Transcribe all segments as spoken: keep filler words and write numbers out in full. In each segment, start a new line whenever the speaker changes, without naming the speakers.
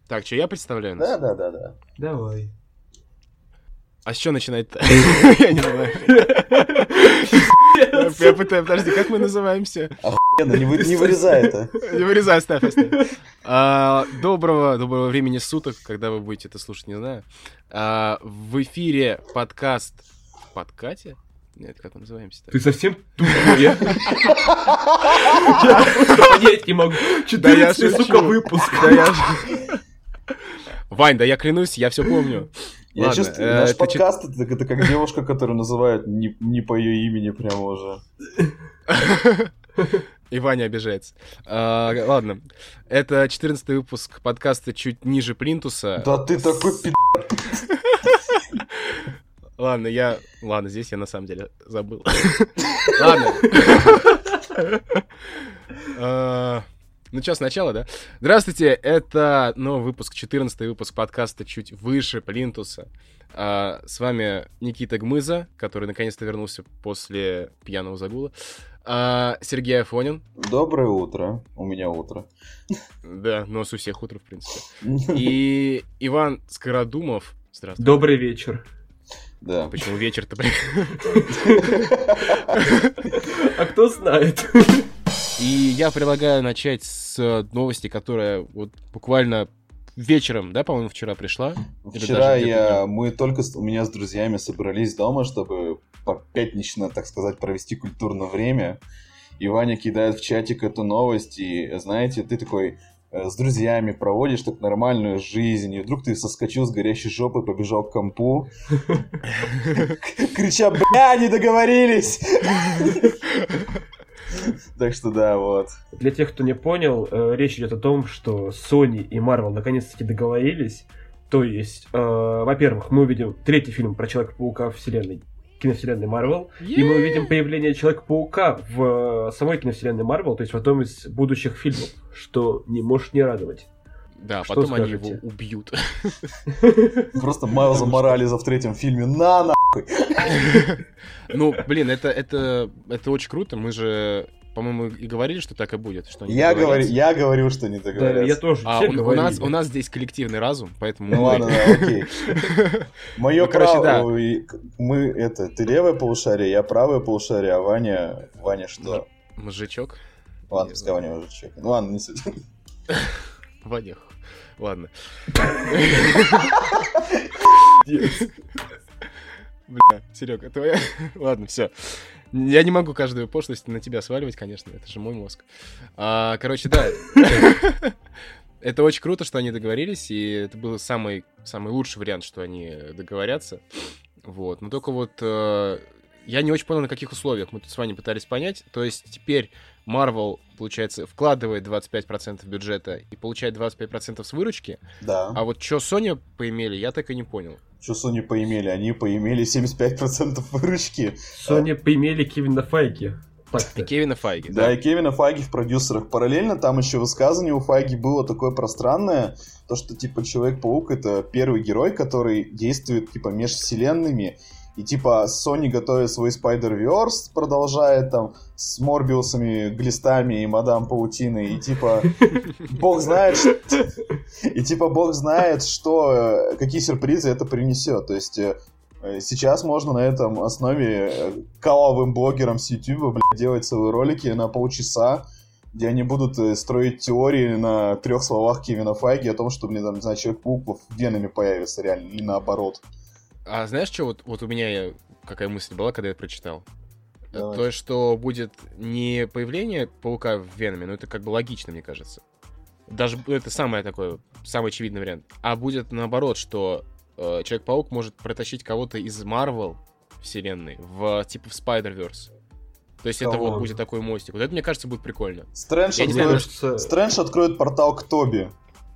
Так, что, я представляю нас?
Да, да, да, да.
Давай.
А с чего начинать-то? Я не знаю. Я пытаюсь, подожди, как мы называемся?
Охуенно, не, вы, не вырезай это.
Не вырезай, оставь, оставь. А, доброго, доброго времени суток, когда вы будете это слушать, не знаю. А, в эфире подкаст... В подкате? Нет, как мы называемся-то?
Ты совсем тупой. Я просто понять не могу. четырнадцатый, сука, выпуск.
Вань, да я клянусь, я все помню.
Я
Ладно,
чувствую,
э,
наш
ты
подкаст это, это как девушка, которую называют не, не по ее имени прямо уже.
И Ваня обижается. А, ладно, это четырнадцатый выпуск подкаста «Чуть ниже плинтуса».
Да ты такой пи***.
Ладно, я... Ладно, здесь я на самом деле забыл. Ладно. А, Ну что, сначала, да? Здравствуйте, это новый выпуск, четырнадцатый выпуск подкаста «Чуть выше плинтуса». А, с вами Никита Гмыза, который наконец-то вернулся после пьяного загула. А, Сергей Афонин.
Доброе утро. У меня утро.
Да, но у всех утро, в принципе. И Иван Скородумов. Здравствуйте.
Добрый вечер.
Да.
Почему вечер-то?
А кто знает?
И я предлагаю начать с новости, которая вот буквально вечером, да, по-моему, вчера пришла.
Вчера я, мы только с, у меня с друзьями собрались дома, чтобы по-пятнично, так сказать, провести культурное время. И Ваня кидает в чатик эту новость, и, знаете, ты такой э, с друзьями проводишь так нормальную жизнь, и вдруг ты соскочил с горящей жопы, побежал к компу, крича: «Бля, не договорились!» Так что да, вот.
Для тех, кто не понял, э, речь идет о том, что Sony и Marvel наконец-таки договорились. То есть, э, во-первых, мы увидим третий фильм про Человека-паука в вселенной, киновселенной Marvel, и мы увидим появление Человека-паука в э, самой киновселенной Marvel, то есть в одном из будущих фильмов, что не может не радовать.
Да,
Что
потом
скажете?
они его убьют.
Просто Майлза Морализа в третьем фильме. На, нахуй!
Ну, блин, это, это, это очень круто. Мы же, по-моему, и говорили, что так и будет. Что они
Я, говорю,
договорятся.
я говорю, что не
Да,
договорятся.
я тоже.
А
все
у, у
говорили.
нас, у нас здесь коллективный разум, поэтому...
Ну
мы-
ладно, да, окей. Мое
Ну, короче,
право...
да.
ой, Мы, это, ты левое полушарие, я правое полушарие, а Ваня... Ваня что?
Мужичок.
Ладно,
Не
пускай Ваня уже чек. Ну ладно, не суть.
Ванех. Ладно. Бля, Серега, твоя... Ладно, все. Я не могу каждую пошлость на тебя сваливать, конечно, это же мой мозг. А, короче, да. Это очень круто, что они договорились, и это был самый, самый лучший вариант, что они договорятся. Вот. Но только вот э, я не очень понял, на каких условиях мы тут с вами пытались понять. То есть теперь Marvel, получается, вкладывает двадцать пять процентов бюджета и получает двадцать пять процентов с выручки.
Да.
А вот что Sony поимели, я так и не понял.
Что Sony поимели? Они поимели семьдесят пять процентов выручки.
Sony поимели Кевина Файги.
И
Так-то.
Кевина Файги,
Да,
да.
и Кевина Файги в продюсерах. Параллельно там еще высказывание у Файги было такое пространное, то, что, типа, Человек-паук — это первый герой, который действует, типа, межвселенными. И, типа, Sony готовит свой Spider-Verse, продолжает там с Морбиусами, Глистами и Мадам Паутиной. И, типа, бог знает, что... И, типа, бог знает, что... Какие сюрпризы это принесет. То есть... Сейчас можно на этом основе каловым блогерам с YouTube, блядь, делать целые ролики на полчаса, где они будут строить теории на трех словах Кевина Файги о том, что, блин, там, не знаю, Человек-паук венами появится реально, или наоборот.
А знаешь, что вот, вот у меня какая мысль была, когда я прочитал?
Давай.
То, что будет не появление паука в Веноме, но это как бы логично, мне кажется. Даже это самое такое, самый очевидный вариант. А будет наоборот, что э, Человек-паук может протащить кого-то из Marvel вселенной в типа в Spider-Verse. То есть это
Кого?
вот будет такой мостик. Вот это, мне кажется, будет прикольно.
Стрэндж
Я не
Мне
знаю,
откроет...
кажется,
Стрэндж откроет портал к Тоби.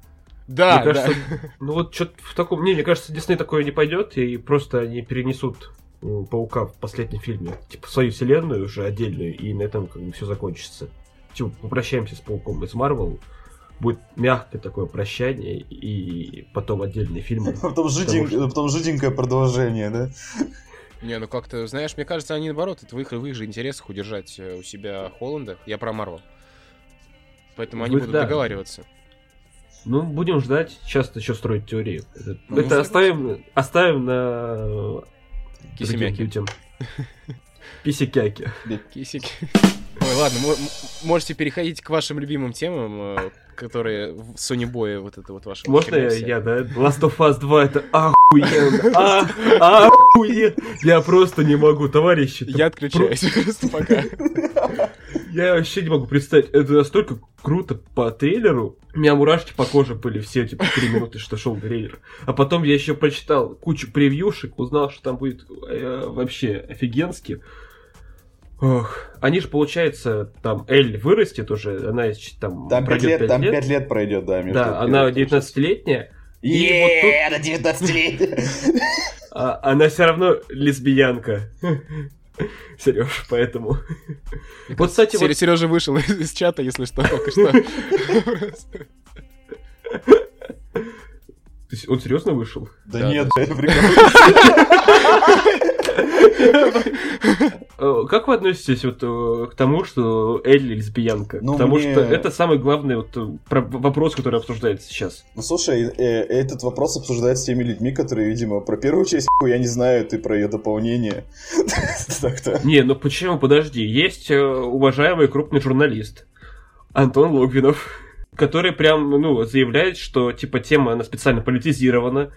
Да,
мне
да.
кажется, ну вот что-то в таком... Не, мне кажется, Дисней такое не пойдет, и просто они перенесут м, Паука в последнем фильме, типа, в свою вселенную уже отдельную, и на этом как бы все закончится. Типа, попрощаемся с Пауком из Марвел, будет мягкое такое прощание, и потом отдельный фильм.
Потом, жидень...
Потому что-
Потом жиденькое продолжение, да?
Не, ну как-то, знаешь, мне кажется, они наоборот, это в их, в их же интересах удержать э, у себя Холланда. Я про Марвел. Поэтому они
Вы-
будут
да.
договариваться.
Ну, будем ждать. Сейчас еще строить теорию. Это,
Ну,
это
ну,
оставим, оставим на...
Кисимяки.
Другим Писикяки.
Кисики. Ой, ладно, мо- м- можете переходить к вашим любимым темам, э, которые в Sony Boy, вот это вот ваше.
Можно я, я, да? Last of Us два, это охуенно. А, охуенно. Я просто не могу, товарищи.
Я отключаюсь просто пока.
Я вообще не могу представить. Это настолько круто по трейлеру. У меня мурашки по коже были все, типа, три минуты, что шел трейлер. А потом я еще прочитал кучу превьюшек, узнал, что там будет э, вообще офигенски. Ох. Они же, получается, там Эль вырастет уже, она там,
Там пять
пройдет
лет,
пять
там
лет.
пять лет пройдет, да. между
Да,
первым
она
и
девятнадцатилетняя. И
Еее,
вот тут
она девятнадцатилетняя.
а, она все равно лесбиянка. Сереж, поэтому. Вот, кстати, вот...
Сережа вышел из, из чата, если что, только что.
Он серьезно вышел?
Да
Да,
нет,
да.
это прикольно.
Как вы относитесь вот э, к тому, что Элли лесбиянка?
Ну,
Потому
мне-
что это самый главный вот, э, про- вопрос, который обсуждается сейчас.
Ну слушай, э, этот вопрос обсуждается с теми людьми, которые, видимо, про первую часть я не знаю, ты про ее дополнение. Так-то.
Не, ну почему? Подожди. Есть э, уважаемый крупный журналист Антон Логвинов, который прям, ну, заявляет, что, типа, тема, она специально политизирована,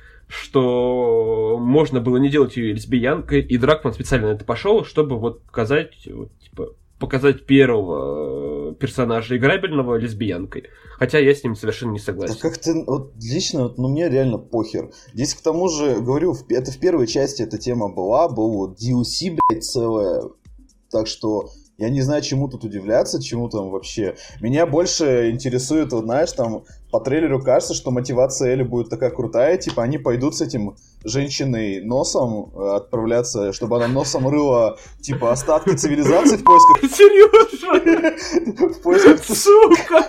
что можно было не делать ее лесбиянкой, и Дракман специально на это пошел, чтобы вот показать, вот, типа, показать первого э, персонажа играбельного лесбиянкой. Хотя я с ним совершенно не
Да
согласен.
как-то, вот лично, вот, ну мне реально похер. Здесь к тому же, говорю, в- это в первой части эта тема была, был вот ди эл си, блядь, целая. Так что я не знаю, чему тут удивляться, чему там вообще. Меня больше интересует, вот знаешь, там по трейлеру кажется, что мотивация Элли будет такая крутая, типа они пойдут с этим женщиной носом э, отправляться, чтобы она носом рыла, типа, остатки цивилизации в поисках...
Серьезно?
В поисках
Сука!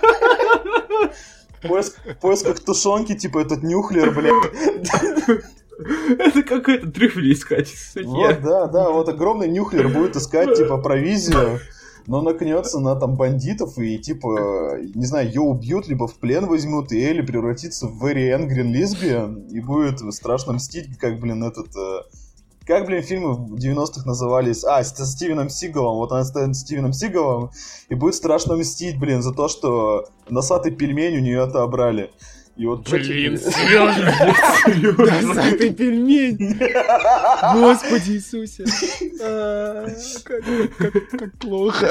В поиск- в поисках тушенки, типа этот нюхлер, блядь.
Это какой-то трюфель искать.
Вот, да, да, вот огромный нюхлер будет искать, типа, провизию, но наткнется на там бандитов и, типа, не знаю, ее убьют, либо в плен возьмут, и Элли превратится в very angry lesbian и будет страшно мстить, как, блин, этот... э, Как, блин, фильмы в девяностых назывались? А, с со Стивеном Сигалом. Вот она станет Стивеном Сигалом и будет страшно мстить, блин, за то, что носатый пельмень у нее отобрали. И вот чё
Блин,
теперь?
Серьезно?
Носатый пельмень! Господи Иисусе! А, Как как- как плохо.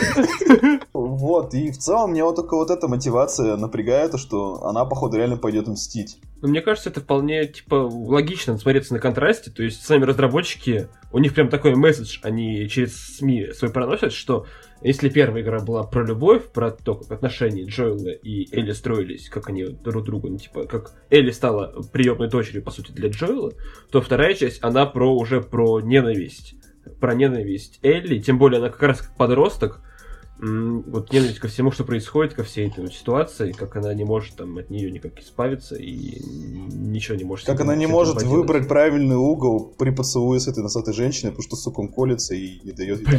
Вот, и в целом мне вот только вот эта мотивация напрягает, то, что она, походу, реально пойдет мстить.
Но мне кажется, это вполне, типа, логично смотреться на контрасте. То есть сами разработчики, у них прям такой месседж, они через СМИ свой проносят, что если первая игра была про любовь, про то, как отношения Джоэла и Элли строились, как они друг другу, ну, типа, как Элли стала приемной дочерью, по сути, для Джоэла, то вторая часть, она про уже про ненависть. Про ненависть Элли, тем более она как раз как подросток, м, вот ненависть ко всему, что происходит, ко всей этой вот ситуации, как она не может там от нее никак избавиться и ничего не может...
Как
с этим-
она не
с этим
может
поделать.
выбрать правильный угол при поцелуе с этой носатой женщиной, потому что, сука, он колется и не дает ей...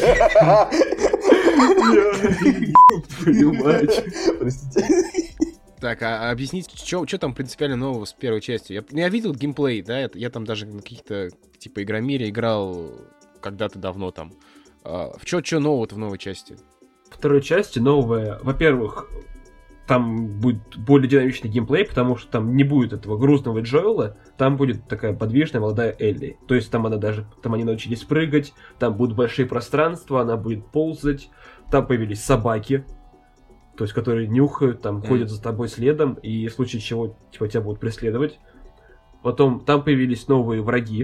Твою мать.
Простите.
Так, а объясните, что там принципиально нового с первой частью? Я, ну, я видел геймплей, да, это- я там даже на каких-то, типа, Игромире играл когда-то давно там. А, в чё, чё нового-то в новой части?
Второй части новая, во-первых, там будет более динамичный геймплей, потому что там не будет этого грустного Джоэла, там будет такая подвижная молодая Элли. То есть там она даже, там они научились прыгать, там будут большие пространства, она будет ползать, там появились собаки, то есть которые нюхают, там
Mm.
ходят за тобой следом, и в случае чего типа, тебя будут преследовать. Потом там появились новые враги.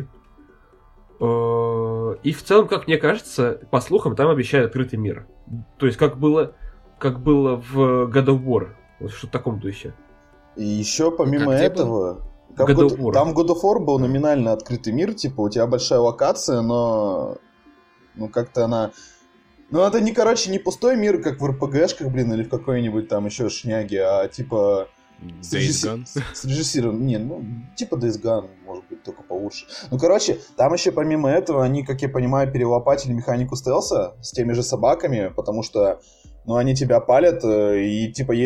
Э, И в целом, как мне кажется, по слухам, там обещают открытый мир. То есть, как было, как было в God of War. Вот что в таком духе.
И еще помимо
А где
этого... Как
God
God-
of War.
Там God of War был номинально открытый мир, типа у тебя большая локация, но ну как-то она... Ну это не, короче, не пустой мир, как в эр пи гэшках, блин, или в какой-нибудь там еще шняге, а типа... С,
Days
режисси-
Gone?
с- с режиссированием, не, ну, типа Days Gone, может быть, только получше. Ну, короче, там еще помимо этого они, как я понимаю, перелопатили механику стелса с теми же собаками, потому что, ну, они тебя палят, э, и, типа, если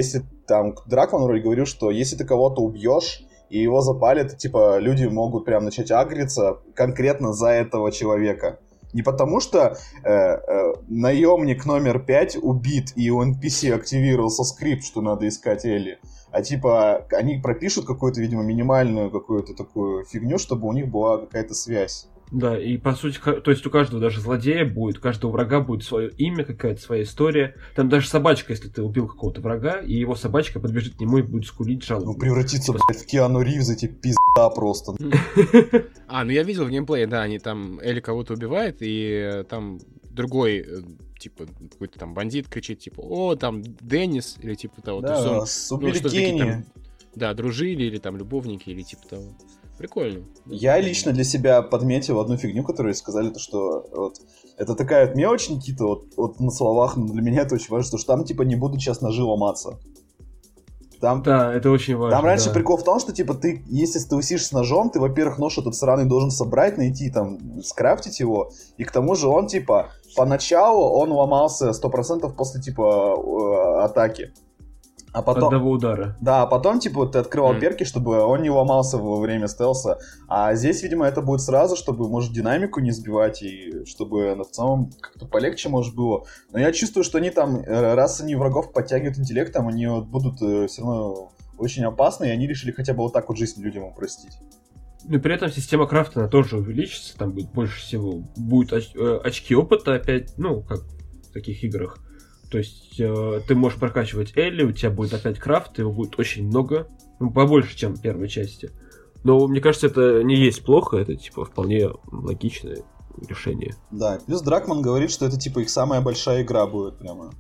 там Дракман вроде говорил, что если ты кого-то убьешь, и его запалят, типа, люди могут прям начать агриться конкретно за этого человека. Не потому что э, э, наемник номер пять убит, и у эн пи си активировался скрипт, что надо искать Элли, а типа они пропишут какую-то, видимо, минимальную какую-то такую фигню, чтобы у них была какая-то связь.
Да, и по сути, то есть у каждого даже злодея будет, у каждого врага будет свое имя, какая-то своя история. Там даже собачка, если ты убил какого-то врага, и его собачка подбежит к нему и будет скулить, жалобно.
Ну, превратиться, блядь, в Киану Ривз, эти пизда просто.
А, ну я видел в геймплее, да, они там Элли кого-то убивает, и там другой, типа, какой-то там бандит кричит, типа, о, там Деннис, или типа того.
Да, убили Кенни.
Да, дружили, или там любовники, или типа того. Прикольно.
Я лично для себя подметил одну фигню, которую сказали, то, что вот, это такая вот мелочь, Никита, вот, вот на словах, но для меня это очень важно, что там, типа, не будут сейчас ножи ломаться. Там,
да, это очень важно.
Там раньше
да.
прикол в том, что, типа, ты, если ты усишь с ножом, ты, во-первых, нож этот сраный должен собрать, найти, там, скрафтить его, и к тому же он, типа, поначалу он ломался сто процентов после, типа, э, атаки. А потом,
одного удара.
Да, а потом, типа, ты открывал
Mm.
перки, чтобы он не ломался во время стелса. А здесь, видимо, это будет сразу, чтобы, может, динамику не сбивать, и чтобы в целом как-то полегче, может, было. Но я чувствую, что они там, раз они врагов подтягивают интеллектом, они вот будут э, все равно очень опасны, и они решили хотя бы вот так вот жизнь людям упростить.
Ну и при этом система крафта, она тоже увеличится, там будет больше всего, будет оч- э, очки опыта опять, ну, как в таких играх. То есть э, ты можешь прокачивать Элли, у тебя будет опять крафт, его будет очень много, ну, побольше, чем в первой части. Но мне кажется, это не есть плохо, это типа вполне логичное решение.
Да, плюс Дракман говорит, что это типа их самая большая игра будет прямо.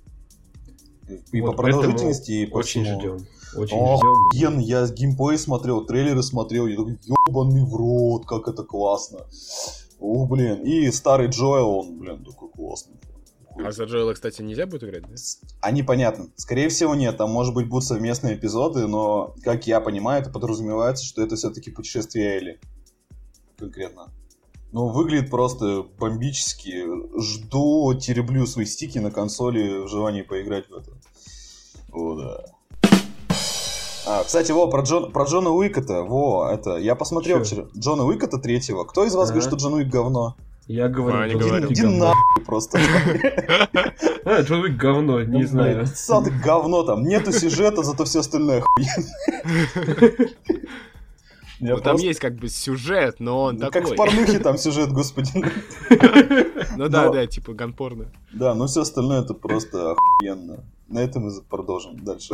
И
вот
по продолжительности, и по
очень
всему.
ждем. Очень
О,
ждем.
Ген, я геймплей смотрел, трейлеры смотрел, я такой, ёбаный в рот, как это классно. Ух, блин, и старый Джоэл, он, блин, такой классный.
А за Джоэла, кстати, нельзя будет играть, да?
А непонятно. Скорее всего, нет. Там, может быть, будут совместные эпизоды, но, как я понимаю, это подразумевается, что это все-таки путешествие Элли. Конкретно. Ну, выглядит просто бомбически. Жду, тереблю свои стики на консоли в желании поиграть в это. О, да. А, кстати, во, про, Джон, про Джона Уика-то, во, это, я посмотрел
Чё?
вчера Джона Уика-то третьего. Кто из вас
Ага.
говорит, что Джон Уик говно?
Я говорю,
А, не
Джон
говорю.
Уик
Иди
говно.
нахуй просто.
А, Джон Уик говно, не
Ну,
знаю.
блядь, сам ты говно там. Нету сюжета, зато все остальное охуенно. Я
Ну, там
просто-
есть как бы сюжет, но он
Ну,
такой.
Как в порнухе там сюжет, господи.
Ну да,
Но-
да, типа ганпорно.
Да, но все остальное это просто охуенно. На этом мы продолжим дальше.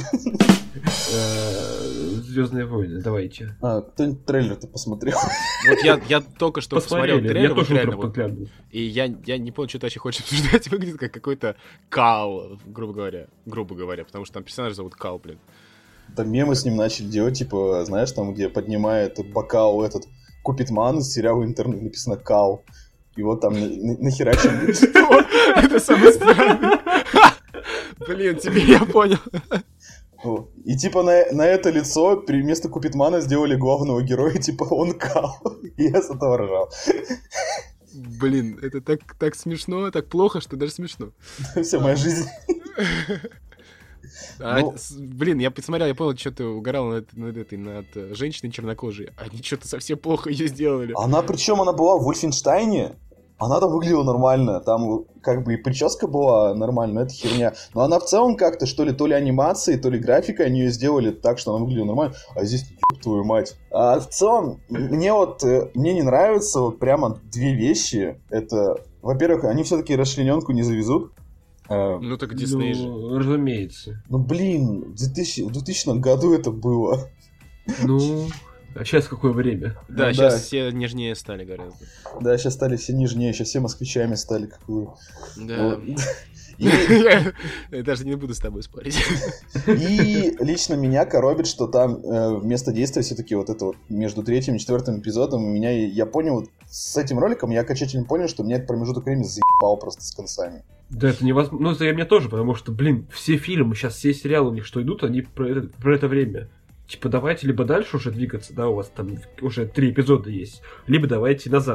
Звездные войны, давайте.
А, кто-нибудь трейлер-то посмотрел?
Вот я, я только что посмотрел
Посмотрели,
трейлер,
я
вот
тоже
реально
утром
вот,
подглядывал.
и я, я не понял, что ты вообще хочешь обсуждать. Выглядит как какой-то Кал, грубо говоря. Грубо говоря, потому что там персонаж зовут Кал, блин.
Там мемы с ним начали делать, типа, знаешь, там, где поднимает бокал этот Купитман из сериала интернет, написано Кал. И вот там на- на- нахерачен.
Это самое странное. Блин, тебе я понял.
Вот. И типа на, на это лицо при- вместо Купитмана сделали главного героя, типа он Кал. И я с этого ржал.
Блин, это так, так смешно, так плохо, что даже смешно.
Вся моя жизнь.
А,
Ну-
с- блин, я посмотрел, я понял, что ты угорал над, над этой, над э, женщиной чернокожей. Они что-то совсем плохо ее сделали.
Она, причем, она была в Вольфенштайне. Она там выглядела нормально. Там как бы и прическа была нормальная, но это херня. Но она в целом как-то, что ли, то ли анимацией, то ли графикой они ее сделали так, что она выглядела нормально. А здесь, ёб твою мать. А в целом, мне вот, э, мне не нравятся вот прямо две вещи. Это, во-первых, они все-таки расчлененку не завезут. Э,
Ну так Дисней же.
Ну, разумеется.
Ну, блин, в двухтысячном, в двухтысячном году это было.
Ну, а сейчас какое время?
Да,
Ну
сейчас
да.
все нежнее стали гораздо.
Да, сейчас стали все нежнее, сейчас все москвичами стали. Какую.
Да.
Вот. И,
Я даже не буду с тобой спорить.
и лично меня коробит, что там э, вместо действия все-таки вот это вот между третьим и четвертым эпизодом у меня, я понял, вот с этим роликом я окончательно понял, что меня этот промежуток времени заебал просто с концами.
Да, это невозможно. Ну, это я меня тоже, потому что, блин, все фильмы, сейчас все сериалы у них что идут, они про это, про это время. Типа, давайте либо дальше уже двигаться, да, у вас там уже три эпизода есть, либо давайте назад.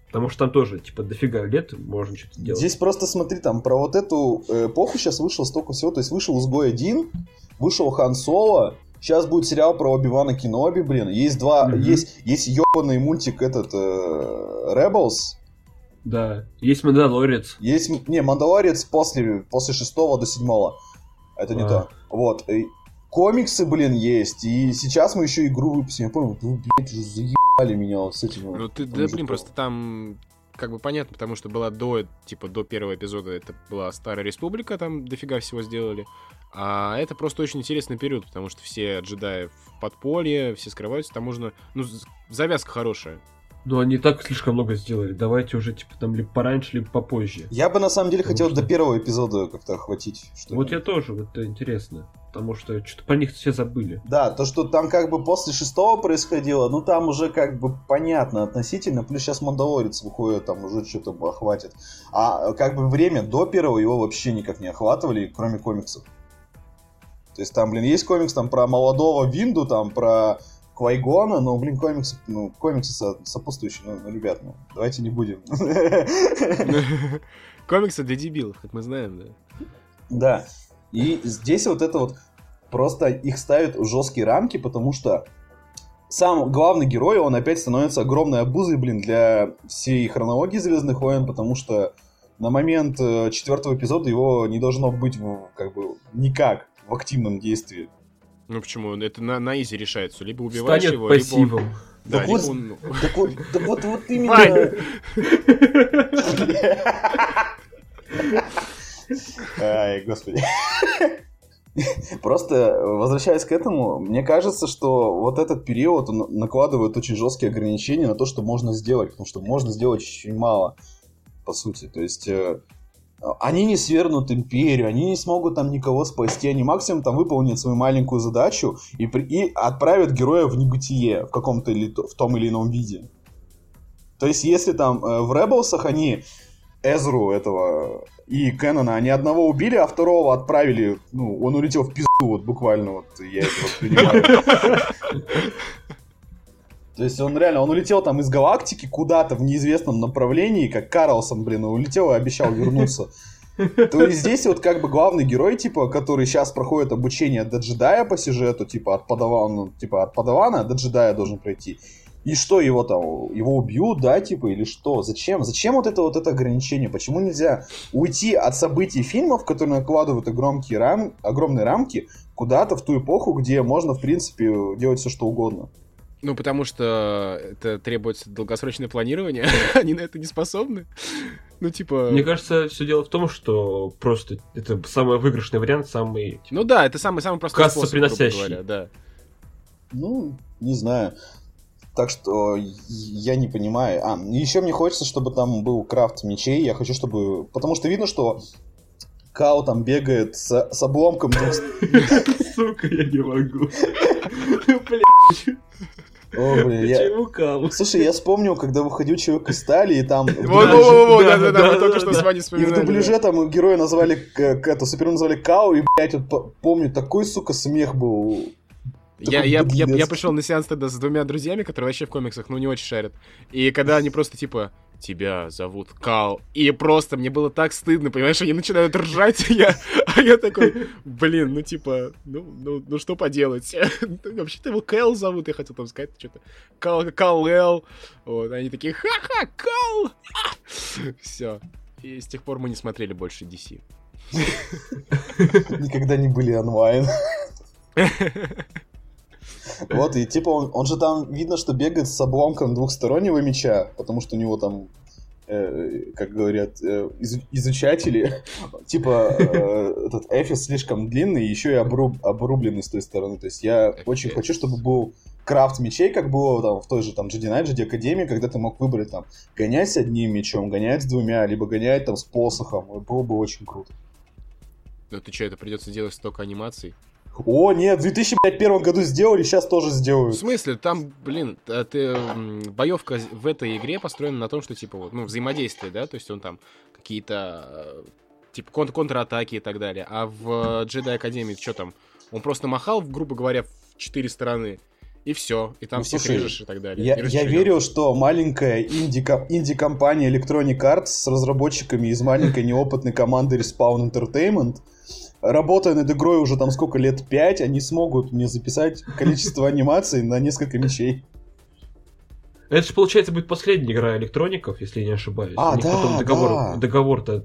Потому что там тоже, типа, дофига лет можно что-то делать.
Здесь просто смотри, там про вот эту эпоху сейчас вышло столько всего. То есть вышел Изгой один, вышел Хан Соло, сейчас будет сериал про Оби-Вана Кеноби, блин. Есть два, mm-hmm. есть, есть ебаный мультик этот, э, Rebels.
Да, есть Мандалорец.
Есть, не, Мандалорец после, после шестого до седьмого. Это не а. то. Вот. И комиксы, блин, есть. И сейчас мы еще игру выпустим. Я понял, вы, блядь, уже заебали меня вот с этим.
Ну ты, да, блин, просто там как бы понятно, потому что была до, типа, до первого эпизода это была Старая Республика, там дофига всего сделали. А это просто очень интересный период, потому что все джедаи в подполье, все скрываются, там можно... Ну, завязка хорошая.
Ну, они так слишком много сделали. Давайте уже, типа, там либо пораньше, либо попозже.
Я бы, на самом деле, потому хотел что... до первого эпизода как-то охватить.
Вот я тоже, вот это интересно. Потому что что-то про них все забыли.
Да, то, что там как бы после шестого происходило, ну, там уже как бы понятно относительно. Плюс сейчас Мандалорец выходит, там уже что-то охватит. А как бы время до первого его вообще никак не охватывали, кроме комиксов. То есть там, блин, есть комикс там про молодого Винду, там про... Квайгона, но, блин, комиксы, ну, комиксы со, сопутствующие, ну, ну, ребят, ну, давайте не будем.
Комиксы для дебилов, как мы знаем, да.
Да, и здесь вот это вот просто их ставят в жесткие рамки, потому что сам главный герой, он опять становится огромной обузой, блин, для всей хронологии Звездных войн, потому что на момент четвертого эпизода его не должно быть, как бы, никак в активном действии.
Ну почему? Это на, на изи решается. Либо убиваешь
станет
его,
пассивом.
либо он... Да,
так,
либо
вот,
он...
так вот, так вот, вот именно... Ай, господи. Просто, возвращаясь к этому, мне кажется, что вот этот период он накладывает очень жесткие ограничения на то, что можно сделать, потому что можно сделать очень мало, по сути. То есть... Они не свергнут империю, они не смогут там никого спасти, они максимум там выполнят свою маленькую задачу и, при... и отправят героя в небытие в каком-то или в том или ином виде. То есть если там э, в Ребелсах они Эзру этого и Кеннона, они одного убили, а второго отправили, ну, он улетел в пизду, вот буквально, вот я это воспринимаю. То есть он реально, он улетел там из галактики куда-то в неизвестном направлении, как Карлсон, блин, улетел и обещал вернуться. То есть здесь вот как бы главный герой, типа, который сейчас проходит обучение до джедая по сюжету, типа от падавана, типа от падавана до джедая должен пройти. И что, его там, его убьют, да, типа, или что? Зачем? Зачем вот это вот это ограничение? Почему нельзя уйти от событий фильмов, которые накладывают огромные, рам... огромные рамки, куда-то в ту эпоху, где можно, в принципе, делать все, что угодно?
Ну, потому что это требуется долгосрочное планирование, они на это не способны. Ну, типа...
Мне кажется, все дело в том, что просто это самый выигрышный вариант, самый...
Ну да, это самый-самый простой способ, грубо
приносящий.
говоря, да.
Ну, не знаю. Так что я не понимаю. А, еще мне хочется, чтобы там был крафт мечей. Я хочу, чтобы... Потому что видно, что Као там бегает с, с обломком...
Сука, я не могу.
О, блин, я... Слушай, я вспомнил, когда выходил «Человек из стали», и там...
Во-во-во, да-да-да, мы только что с вами вспоминали.
И в дубляже там героя назвали, это, Супермен назвали Као, и, блядь, вот помню, такой, сука, смех был...
Я, я, я, я пришел на сеанс тогда с двумя друзьями, которые вообще в комиксах, ну, не очень шарят. И когда они просто, типа, тебя зовут Као. И просто мне было так стыдно, понимаешь, они начинают ржать, я, а я такой, блин, ну, типа, ну, ну, ну что поделать. Вообще-то его Кэл зовут, я хотел там сказать что-то. Кал, Кал-Эл. Вот, они такие, ха-ха, Кал! Все. И с тех пор мы не смотрели больше ди си.
Никогда не были онлайн. Вот, и типа он, он же там видно, что бегает с обломком двухстороннего меча, потому что у него там, э, как говорят, э, из, изучатели, типа э, этот эфис слишком длинный, еще и обруб, обрубленный с той стороны. То есть я Эфис. очень хочу, чтобы был крафт мечей, как было там, в той же там Jedi Knight, Jedi Academy, когда ты мог выбрать там гонять с одним мечом, гонять с двумя, либо гонять там с посохом. Было бы очень круто.
Ну ты что, это придется делать столько анимаций?
О, нет, в две тысячи первом году сделали, сейчас тоже сделают.
В смысле? Там, блин, ты, боевка в этой игре построена на том, что, типа, вот, ну, взаимодействие, да, то есть он там какие-то, типа, кон- контратаки и так далее. А в Jedi Academy что там? Он просто махал, грубо говоря, в четыре стороны, и все. И там
ну,
всех
слушай,
режешь и так далее.
Я,
и
я верю, что маленькая инди- инди-компания Electronic Arts с разработчиками из маленькой неопытной команды Respawn Entertainment, работая над игрой уже там сколько лет, пять, они смогут мне записать количество анимаций на несколько мечей.
Это же, получается, будет последняя игра электроников, если я не ошибаюсь.
А,
У них
да,
потом договор,
да.
договор-то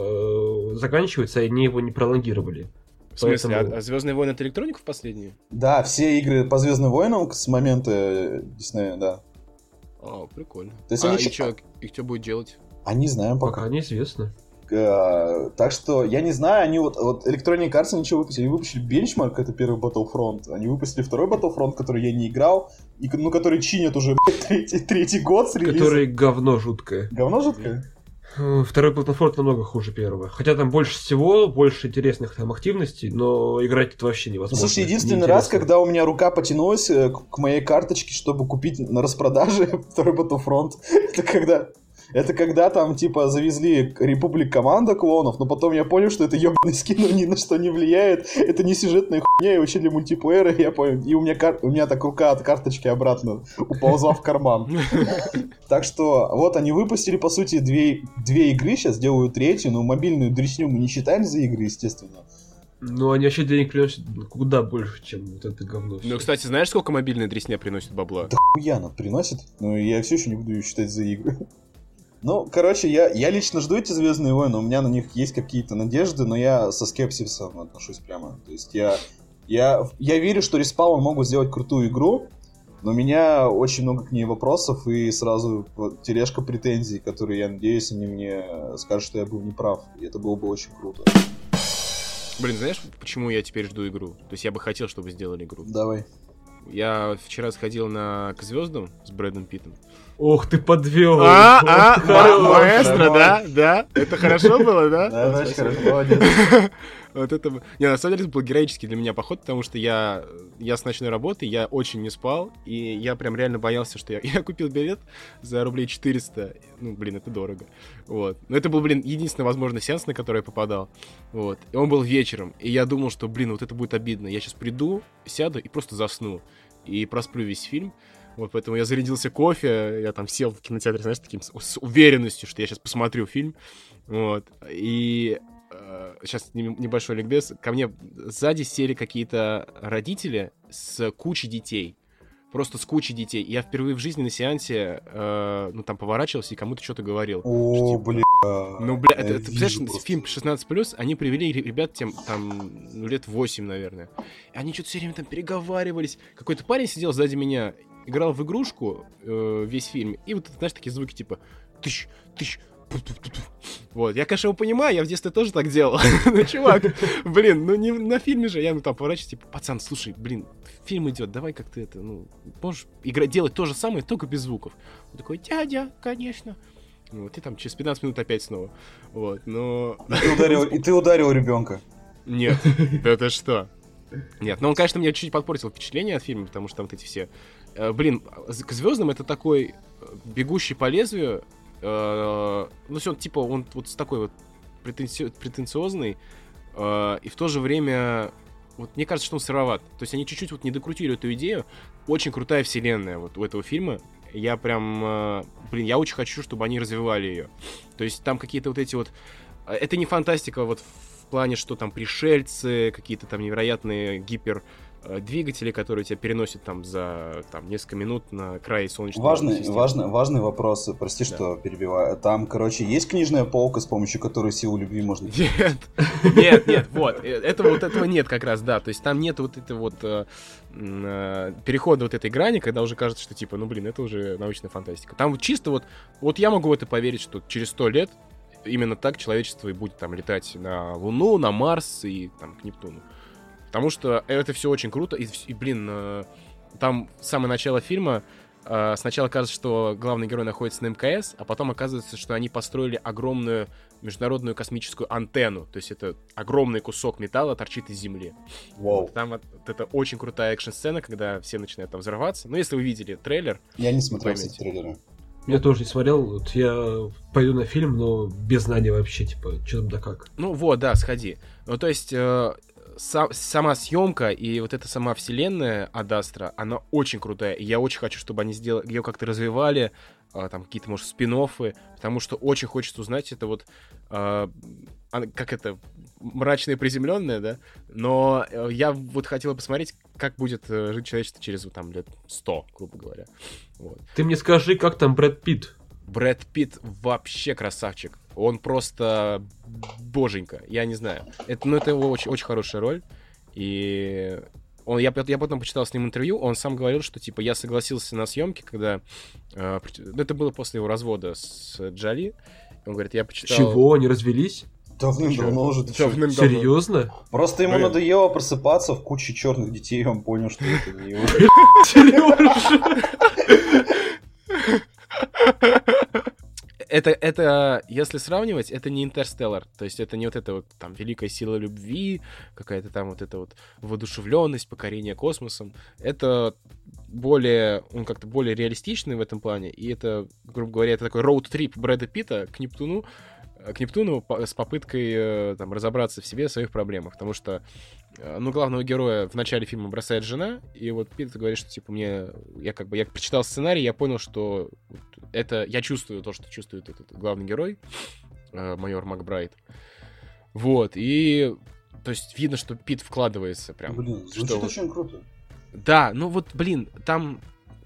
э, заканчивается, и они его не пролонгировали.
В смысле,
Поэтому...
а, а Звездные войны это электроников последние?
Да, все игры по Звездным войнам с момента Диснея, да.
О, прикольно.
То есть
а
они
и
чё-
что, их что будет делать?
А не знаем пока.
Пока неизвестно.
Э, так что, я не знаю, они вот, вот Electronic Arts ничего выпустили. Они выпустили Benchmark, это первый Battlefront. Они выпустили второй Battlefront, который я не играл, и, ну, который чинят уже третий, третий год с релиза.
Который говно жуткое.
Говно жуткое?
Второй Battlefront намного хуже первого. Хотя там больше всего, больше интересных там активностей, но играть это вообще
Ну,
невозможно.
слушай, единственный раз, когда у меня рука потянулась э, к к моей карточке, чтобы купить на распродаже второй Battlefront, это когда... Это когда там, типа, завезли Republic команда клонов, но потом я понял, что это ёбаный скин, он ни на что не влияет. Это не сюжетная хуйня, и вообще для мультиплеера, я понял. И у меня, кар... у меня так рука от карточки обратно уползла в карман. Так что, вот они выпустили, по сути, две, две игры, сейчас делают третью, но мобильную дресню мы не считаем за игры, естественно.
Ну, они вообще денег приносят куда больше, чем вот это говно.
Ну, кстати, знаешь, сколько мобильная дресня приносит бабла?
Да хуя она приносит, но я все еще не буду ее считать за игры. Ну, короче, я, я лично жду эти Звездные войны, у меня на них есть какие-то надежды, но я со скепсисом отношусь прямо. То есть я, я, я верю, что Respawn могут сделать крутую игру, но у меня очень много к ней вопросов и сразу вот, тележка претензий, которые, я надеюсь, они мне скажут, что я был неправ. И это было бы очень круто.
Блин, знаешь, почему я теперь жду игру? То есть я бы хотел, чтобы сделали игру.
Давай.
Я вчера сходил на «К звездам» с Брэдом Питтом.
Ох, ты подвел.
А,
Вот
а,
хорош.
ма- маэстро, да? Да? Это хорошо было, да?
Да,
Вот,
очень
спасибо.
хорошо, молодец.
Вот это... бы- Не, на самом деле, это был героический для меня поход, потому что я, я с ночной работы, я очень не спал, и я прям реально боялся, что я... Я купил билет за рублей четыреста. Ну, блин, это дорого. Вот. Но это был, блин, единственный возможный сеанс, на который я попадал. Вот. И он был вечером, и я думал, что, блин, вот это будет обидно. Я сейчас приду, сяду и просто засну. И просплю весь фильм. Вот, поэтому я зарядился кофе, я там сел в кинотеатре, знаешь, таким с, с уверенностью, что я сейчас посмотрю фильм. Вот. И э, сейчас небольшой ликбез. Ко мне сзади сели какие-то родители с кучей детей. Просто с кучей детей. И я впервые в жизни на сеансе, э, ну, там, поворачивался и кому-то что-то говорил.
О,
Что, типа,
бля.
Ну, бля, это,
я
это,
вижу
представляешь,
просто.
фильм шестнадцать плюс, они привели ребят тем, там, ну, лет восемь, наверное. И они что-то все время там переговаривались. Какой-то парень сидел сзади меня, играл в игрушку э, весь фильм. И вот, знаешь, такие звуки типа тыщ, тыщ, пу-пу-пу-пу. Вот, я, конечно, его понимаю, я в детстве тоже так делал. Ну, чувак, блин, ну не на фильме же. Я ну там поворачиваюсь, типа, пацан, слушай, блин, фильм идет, давай как-то это, ну, можешь играть, делать то же самое, только без звуков. Он такой, дядя, конечно. Вот, и там через пятнадцать минут опять снова. Вот, но...
И ты ударил, и ты ударил ребенка.
Нет, это что? Нет, ну он, конечно, мне чуть-чуть подпортил впечатление от фильма, потому что там вот эти все... Э, блин, «К звездам» — это такой бегущий по лезвию, э, ну, все, типа, он вот с такой вот претенци... претенциозный, э, и в то же время... Вот мне кажется, что он сыроват. То есть они чуть-чуть вот не докрутили эту идею. Очень крутая вселенная вот у этого фильма. Я прям... Э, блин, я очень хочу, чтобы они развивали ее. То есть там какие-то вот эти вот... Это не фантастика вот в плане, что там пришельцы, какие-то там невероятные гипердвигатели, которые тебя переносят там за там, несколько минут на край солнечного
Важный,
системы.
важный, важный вопрос, прости,
Да.
что перебиваю. Там, короче, есть книжная полка, с помощью которой силу любви можно...
Нет, нет, нет, вот, этого вот этого нет как раз, да, то есть там нет вот этого вот э, э, перехода вот этой грани, когда уже кажется, что типа, ну блин, это уже научная фантастика. Там вот чисто вот, вот я могу в это поверить, что через сто лет именно так человечество и будет там летать на Луну, на Марс и там к Нептуну. Потому что это все очень круто, и, и блин, э, там самое начало фильма, э, сначала кажется, что главный герой находится на эм ка эс, а потом оказывается, что они построили огромную международную космическую антенну, то есть это огромный кусок металла торчит из земли.
Вау.
Вот, там вот, вот это очень крутая экшн-сцена, когда все начинают там взрываться. Ну, если вы видели трейлер,
Я не смотрел,
Поймите.
кстати, трейлеры.
Я тоже не смотрел, вот я пойду на фильм, но без знания вообще, типа, что там да как.
ну вот, да, сходи. Ну, то есть, э, са- сама съемка и вот эта сама вселенная Ад Астра, она очень крутая. И я очень хочу, чтобы они сделали, ее как-то развивали, а, там какие-то, может, спин-оффы, потому что очень хочется узнать это вот, а, как это, мрачное приземленное, да? Но я вот хотел посмотреть, как будет жить человечество через вот, там лет сто, грубо говоря. Вот.
Ты мне скажи, как там Брэд Питт?
Брэд Питт вообще красавчик. Он просто боженька, я не знаю. Это, ну, это его очень, очень хорошая роль. И он, я, я потом почитал с ним интервью, он сам говорил, что, типа, я согласился на съемки, когда... Э, это было после его развода с Джоли. Он говорит, я почитал...
Чего, они развелись?
Давным-давно уже.
Давным-давно.
Серьезно?
Просто ему
Блин.
надоело просыпаться в куче черных детей, и он понял, что это не его.
Серьезно?
Это, это, если сравнивать, это не Интерстеллар. То есть это не вот эта вот там великая сила любви, какая-то там вот эта вот воодушевленность, покорение космосом. Это более, он как-то более реалистичный в этом плане. И это, грубо говоря, это такой роуд-трип Брэда Питта к Нептуну, к Нептуну с попыткой там разобраться в себе, в своих проблемах. Потому что, ну, главного героя в начале фильма бросает жена, и вот Питт говорит, что, типа, мне... Я как бы, я прочитал сценарий, я понял, что это... Я чувствую то, что чувствует этот главный герой, майор Макбрайт. Вот, и... То есть видно, что Питт вкладывается прям.
Блин, звучит
что
очень круто.
Да, ну вот, блин, там...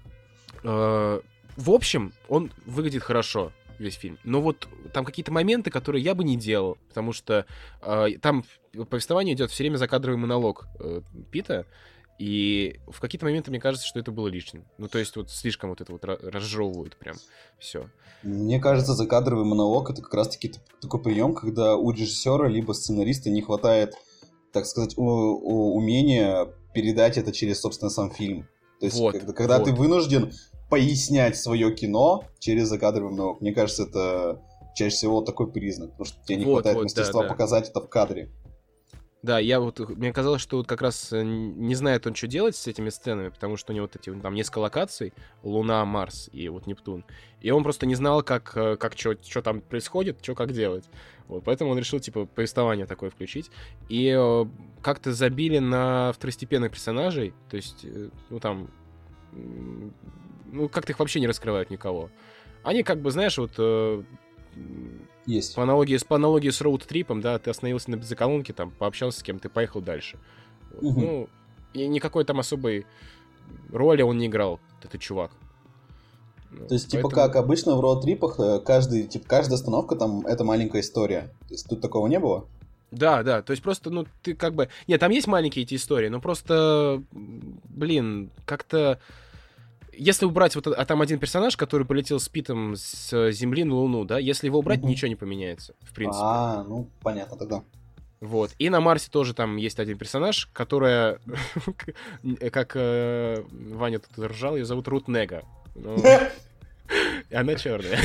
Э, в общем, он выглядит хорошо, весь фильм. Но вот там какие-то моменты, которые я бы не делал, потому что э, там повествование идет все время закадровый монолог э, Питта, и в какие-то моменты мне кажется, что это было лишним. Ну, то есть вот слишком вот это вот разжевывают прям все.
Мне кажется, закадровый монолог — это как раз-таки такой прием, когда у режиссера либо сценариста не хватает, так сказать, у, у, умения передать это через, собственно, сам фильм. То есть
вот,
когда, когда
вот.
ты вынужден пояснять свое кино через закадровый монолог. Мне кажется, это чаще всего такой признак, потому что тебе не
вот,
хватает
вот,
мастерства
да, да.
показать это в кадре.
Да, я вот, мне казалось, что вот как раз не знает он, что делать с этими сценами, потому что у него вот эти, там, несколько локаций, Луна, Марс и вот Нептун, и он просто не знал, как, как что там происходит, что как делать. Вот, поэтому он решил, типа, повествование такое включить, и э, как-то забили на второстепенных персонажей, то есть, э, ну, там, э, ну, как-то их вообще не раскрывают никого. Они, как бы, знаешь, вот... Э,
Есть.
По аналогии, по аналогии с роуд-трипом, да, ты остановился на бензоколонке, там, пообщался с кем-то, ты поехал дальше.
Угу.
Ну, и никакой там особой роли он не играл, этот чувак. Ну,
То есть,
поэтому...
типа, как обычно в роуд-трипах, каждый, типа, каждая остановка там — это маленькая история. То есть тут такого не было?
Да, да, то есть просто, ну, ты как бы... Нет, там есть маленькие эти истории, но просто, блин, как-то... Если убрать вот а там один персонаж, который полетел с Питом с Земли на Луну, да, если его убрать,
Мгм.
ничего не поменяется, в принципе.
А, ну, понятно тогда.
Вот. И на Марсе тоже там есть один персонаж, которая, как э, Ваня тут ржал, ее зовут Рут Нега. Ну, и она черная.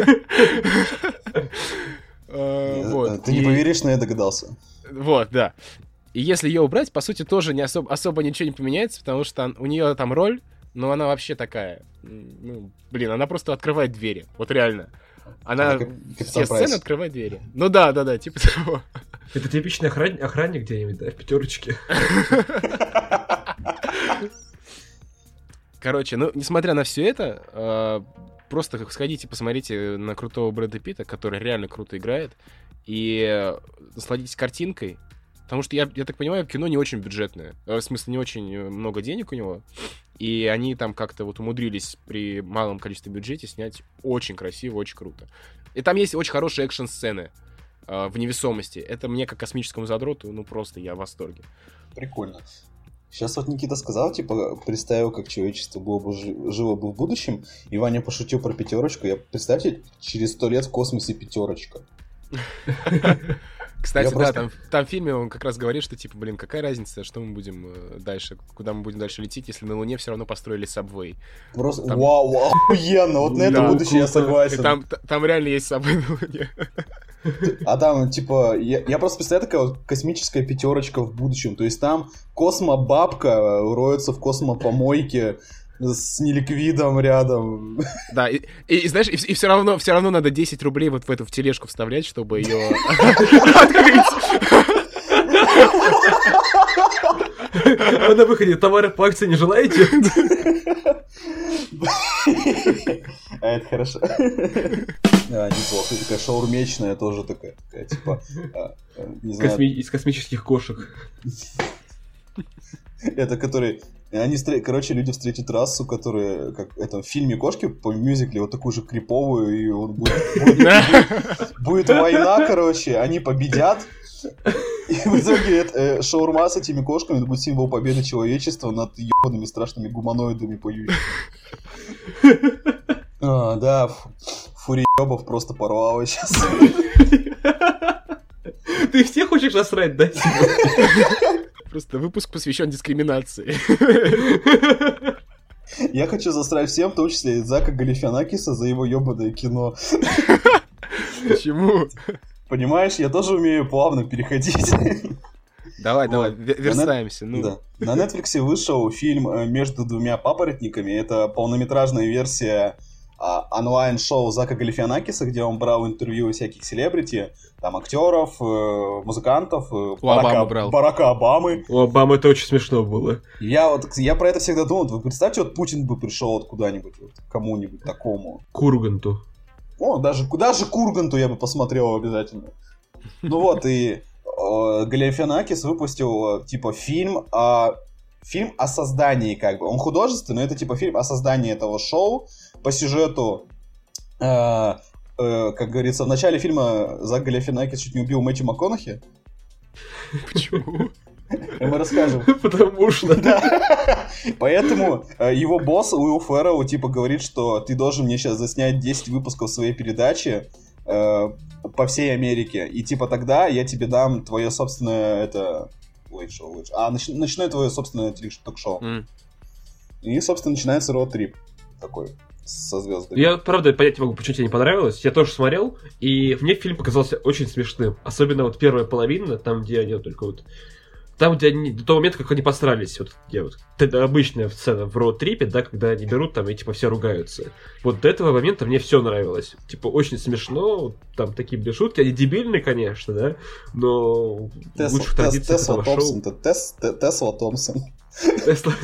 Э, вот.
Ты не
И-
поверишь, но я догадался.
Вот, да. И если ее убрать, по сути, тоже не особо, особо ничего не поменяется, потому что он- у нее там роль, но она вообще такая... м, Ну, блин, она просто открывает двери. Вот реально. Она
Она как
все
Капитан
сцены
Прайс.
открывает двери. Ну да, да, да, типа того.
Это типичный охран... охранник где-нибудь, да, в пятерочке.
Короче, ну, несмотря на все это, э, просто как сходите, посмотрите на крутого Брэда Питта, который реально круто играет, и э, насладитесь картинкой, потому что, я, я так понимаю, кино не очень бюджетное, э, в смысле, не очень э, много денег у него, и они там как-то вот умудрились при малом количестве бюджета снять очень красиво, очень круто. И там есть очень хорошие экшн-сцены э, в невесомости. Это мне, как космическому задроту, ну, просто я в восторге.
Прикольно. Сейчас вот Никита сказал, типа, представил, как человечество было бы жи- жило бы в будущем, и Ваня пошутил про пятерочку. Я, представьте, через сто лет в космосе пятерочка.
Кстати,
Я
да,
просто-
там, там в фильме он как раз говорит, что, типа, блин, какая разница, что мы будем э, дальше, куда мы будем дальше лететь, если на Луне все равно построили сабвей.
Просто
Там-
вау, охуенно, вот на это
Да,
будущее я
круто.
И
согласен.
там, т- там реально есть сабвей на Луне.
А там, типа, я, я просто представляю, такая вот космическая пятерочка в будущем. То есть там космобабка роется в космопомойке с неликвидом рядом.
Да, и, и- и знаешь, и, все равно, все равно надо десять рублей вот в эту в тележку вставлять, чтобы ее открыть.
А на выходе товары по акции не желаете?
А это хорошо. А, неплохо. Такая шаурмечная тоже такая, такая типа, а, не знаю.
Косми... Из космических кошек.
Это который... Они, короче, люди встретят расу, которая, как это, в фильме «Кошки» по мюзикле, вот такую же криповую, и вот будет, будет, будет война, короче, они победят, и в итоге это, шаурма с этими кошками, это будет символ победы человечества над ебаными страшными гуманоидами поющими. А, да, фуриёбов просто порвало сейчас.
Ты всех хочешь насрать, да?
Просто выпуск посвящен дискриминации.
Я хочу засрать всем, в том числе и Зака Галифианакиса за его ёбаное кино.
Почему?
Понимаешь, я тоже умею плавно переходить.
Давай, вот. давай, верстаемся. Ну.
Да. На Netflix вышел фильм «Между двумя папоротниками». Это полнометражная версия а, онлайн-шоу Зака Галифианакиса, где он брал интервью у всяких селебрити, там актеров, э, музыкантов, э,
у
Барака,
Обамы брал.
Барака Обамы.
У Обамы это очень смешно было.
Я вот я про это всегда думал. Вы представьте, вот Путин бы пришел вот куда-нибудь, вот, кому-нибудь такому.
Курганту.
О, даже, даже Курганту я бы посмотрел обязательно. Ну вот, и э, Галифианакис выпустил, типа, фильм о, фильм о создании, как бы. Он художественный, но это, типа, фильм о создании этого шоу. По сюжету, э, э, как говорится, в начале фильма Зак Галифианакис чуть не убил Мэтью МакКонахи.
Почему?
Мы расскажем.
Потому что...
Да. Поэтому его босс Уилл Феррелл типа говорит, что ты должен мне сейчас заснять десять выпусков своей передачи э, по всей Америке. И типа тогда я тебе дам твое собственное это... Late show, late show. А, нач... начинаю твое собственное ток-шоу. Mm. И, собственно, начинается роуд-трип такой. Со звездами.
Я, правда, понять не могу, почему тебе не понравилось. Я тоже смотрел, и мне фильм показался очень смешным. Особенно вот первая половина, там, где они вот только вот... Там, где они, до того момента, как они посрались, вот, где вот, это обычная сцена в роуд-трипе, да, когда они берут там и, типа, все ругаются. Вот до этого момента мне все нравилось. Типа, очень смешно, там такие были шутки, они дебильные, конечно, да, но
Тесла,
в лучших традициях
Тесла
этого
Томпсон,
шоу...
Тес, Тесла Томпсон.
Тесла.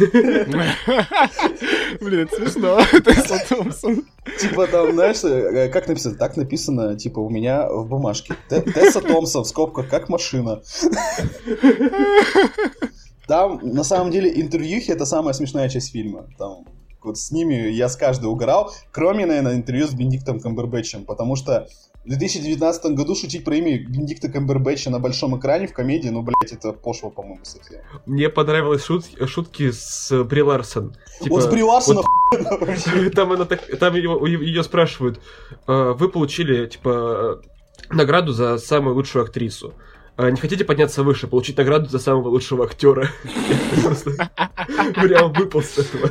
Блин, это смешно. Тесла Томпсон.
Типа там, знаешь, как написано? Так написано, типа, у меня в бумажке. Тесла Томпсон, в скобках, как машина. Там, на самом деле, интервьюхи — это самая смешная часть фильма. Там, вот с ними я с каждой угорал, кроме, наверное, интервью с Бенедиктом Камбербэтчем, потому что в две тысячи девятнадцатом году шутить про имя Бенедикта Камбербэтча на большом экране в комедии, ну, блядь, это пошло, по-моему, совсем.
Мне понравились шутки, шутки с Бри Ларсон.
Типа, вот с Бри Ларсон,
вот, там, она так, там ее, ее спрашивают, вы получили, типа, награду за самую лучшую актрису. Не хотите подняться выше, получить награду за самого лучшего актера? Прям выпал с этого.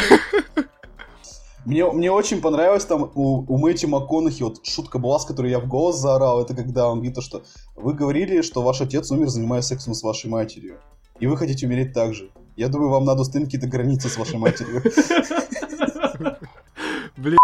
Мне, мне очень понравилось там у, у Мэтью МакКонахи, вот шутка была, с которой я в голос заорал, это когда он говорит, что вы говорили, что ваш отец умер, занимаясь сексом с вашей матерью, и вы хотите умереть так же. Я думаю, вам надо установить какие-то границы с вашей матерью.
Блин.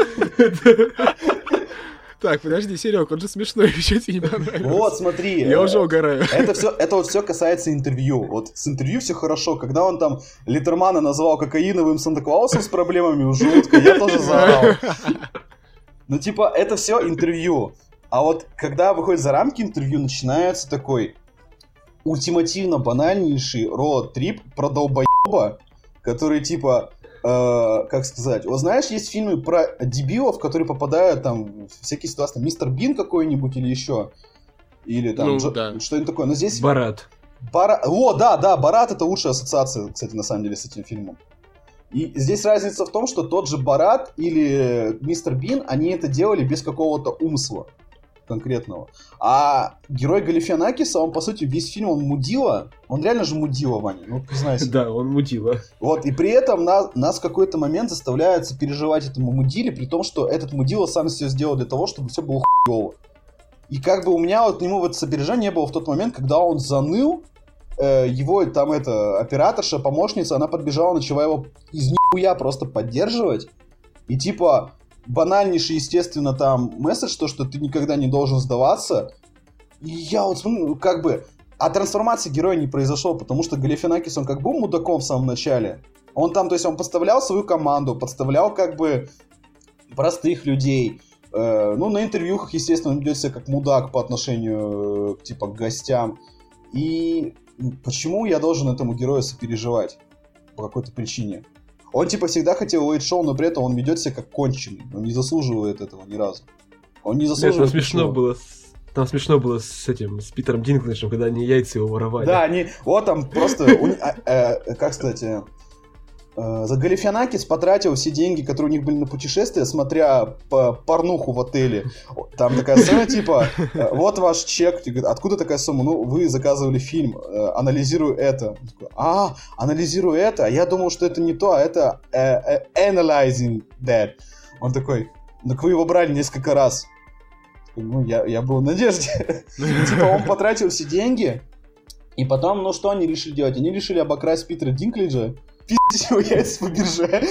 Так, подожди, Серег, он же смешной, еще тебе не понравилось.
Вот, смотри.
Я уже угораю.
Это все, это вот все касается интервью. Вот с интервью все хорошо. Когда он там Литтермана назвал кокаиновым Санта-Клаусом с проблемами у желудка, я тоже заорал. Ну, типа, это все интервью. А вот когда выходит за рамки интервью, начинается такой ультимативно банальнейший роуд-трип про долбоеба, который, типа... Uh, как сказать, вот знаешь, есть фильмы про дебилов, которые попадают там в всякие ситуации, Мистер Бин какой-нибудь или еще, или там
ну,
Джо...
да.
что-нибудь такое, но здесь...
Барат.
Бара... О, да, да, Барат — это лучшая ассоциация, кстати, на самом деле, с этим фильмом. И здесь разница в том, что тот же Барат или Мистер Бин, они это делали без какого-то умысла конкретного. А герой Галифианакиса, он, по сути, весь фильм, он мудила. Он реально же мудила, Ваня, ну, признайся.
Да, он мудила.
Вот, и при этом нас, нас в какой-то момент заставляют переживать этому мудиле, при том, что этот мудила сам все сделал для того, чтобы все было хуёво. И как бы у меня вот к нему вот сопереживания не было в тот момент, когда он заныл, э, его там эта операторша, помощница, она подбежала, начала его из нихуя просто поддерживать. И типа... банальнейший, естественно, там месседж, то, что ты никогда не должен сдаваться. И я вот смотрю, как бы, А трансформация героя не произошла, потому что Галифианакис, он как был мудаком в самом начале. Он там, то есть он подставлял свою команду, подставлял как бы простых людей. Э, ну, на интервьюхах, естественно, он ведет себя как мудак по отношению, э, типа, к гостям. И почему я должен этому герою сопереживать? По какой-то причине. Он, типа, всегда хотел лейт-шоу, но при этом он ведет себя как конченый. Он не заслуживает этого ни разу. Он не заслуживает.
Нет, смешно было с... Там смешно было с этим, с Питером Динклэджем, когда они яйца его воровали.
Да, они... Вот там просто... Как сказать... За Галифианакис потратил все деньги, которые у них были на путешествие, смотря по порнуху в отеле. Там такая сумма, типа, вот ваш чек. Откуда такая сумма? Ну, вы заказывали фильм, анализирую это. А, анализирую это? А я думал, что это не то, а это uh, analyzing that. Он такой, так вы его брали несколько раз. Ну, я, я был в надежде. Типа, он потратил все деньги, и потом, ну, что они решили делать? Они решили обокрасть Питера Динклэджа, пиздить его яйца по бирже.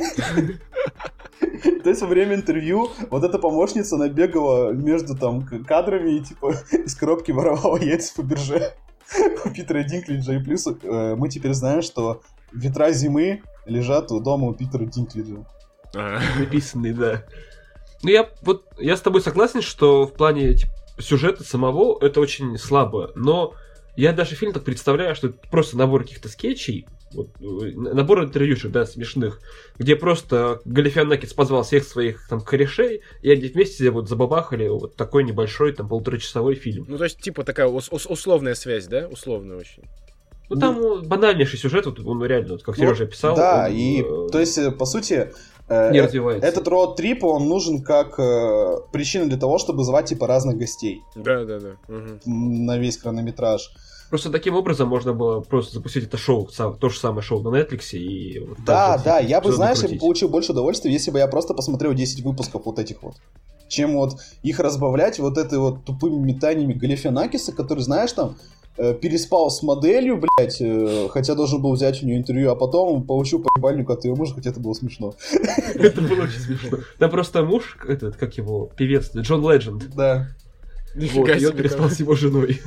То есть во время интервью вот эта помощница набегала между там кадрами и типа из коробки воровала яйца по бирже у Питера Динклэджа. И плюс э, мы теперь знаем, что ветра зимы лежат у дома у Питера Динклэджа.
Написанный, да. Ну, я вот я с тобой согласен, что в плане типа, сюжета самого это очень слабо, но я даже фильм так представляю, что это просто набор каких-то скетчей, вот, набор интервьюшек, да, смешных, где просто Галифианакис позвал всех своих там корешей, и они вместе вот забабахали вот такой небольшой там полуторачасовой фильм.
Ну, то есть, типа такая ус- ус- условная связь, да? Условная очень.
Ну, там ну, банальнейший сюжет, вот, он реально, вот, как Сережа
ну,
писал.
Да,
он,
и,
э,
то есть, по сути,
не развивается.
Этот роуд-трип, он нужен как э, причина для того, чтобы звать, типа, разных гостей.
Да-да-да. Угу.
На весь хронометраж.
Просто таким образом можно было просто запустить это шоу, то же самое шоу на Netflix и... Вот
да, да, я бы, знаешь,
накрутить.
я бы получил больше удовольствия, если бы я просто посмотрел десять выпусков вот этих вот. Чем вот их разбавлять вот этой вот тупыми метаниями Галифианакиса, который, знаешь, там, э, переспал с моделью, блядь, э, хотя должен был взять у нее интервью, а потом получил поебальнику от ее мужа, хотя это было смешно.
Это было очень смешно. Там просто муж, этот, как его, певец, Джон Ледженд.
Да.
Вот, и он переспал с его женой.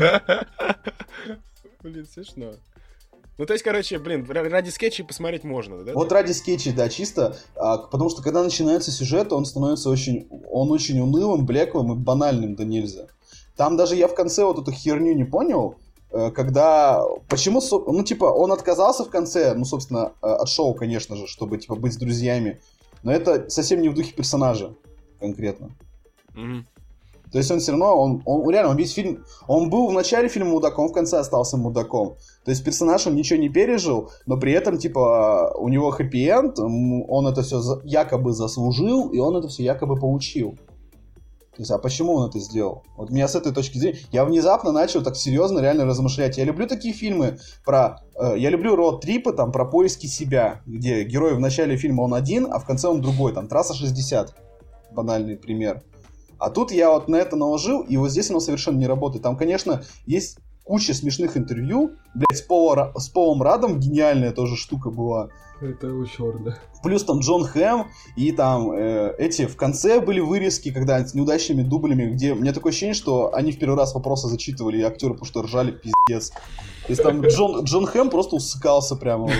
Блин, смешно. Ну, то есть, короче, блин, ради скетчей посмотреть можно, да?
Вот ради скетчей, да, чисто. А, потому что, когда начинается сюжет, он становится очень... Он очень унылым, блеклым и банальным, да нельзя. Там даже я в конце вот эту херню не понял, когда... Почему... Ну, типа, он отказался в конце, ну, собственно, от шоу, конечно же, чтобы, типа, быть с друзьями. Но это совсем не в духе персонажа конкретно.
Mm-hmm.
То есть он все равно, он, он реально, он весь фильм, он был в начале фильма мудаком, в конце остался мудаком. То есть персонаж, он ничего не пережил, но при этом, типа, у него хэппи-энд, он это все якобы заслужил, и он это все якобы получил. То есть, а почему он это сделал? Вот меня с этой точки зрения, я внезапно начал так серьезно реально размышлять. Я люблю такие фильмы про, э, я люблю роуд-трипы, там, про поиски себя, где герой в начале фильма он один, а в конце он другой, там, трасса шестьдесят, банальный пример. А тут я вот на это наложил, и вот здесь оно совершенно не работает. Там, конечно, есть куча смешных интервью. Блять, с, Пола, с Полом Радом гениальная тоже штука была.
Это черно.
Плюс там Джон Хэм, и там э, эти в конце были вырезки, когда с неудачными дублями, где у меня такое ощущение, что они в первый раз вопросы зачитывали, и актеры потому что ржали пиздец. То есть там Джон, Джон Хэм просто усыкался прямо.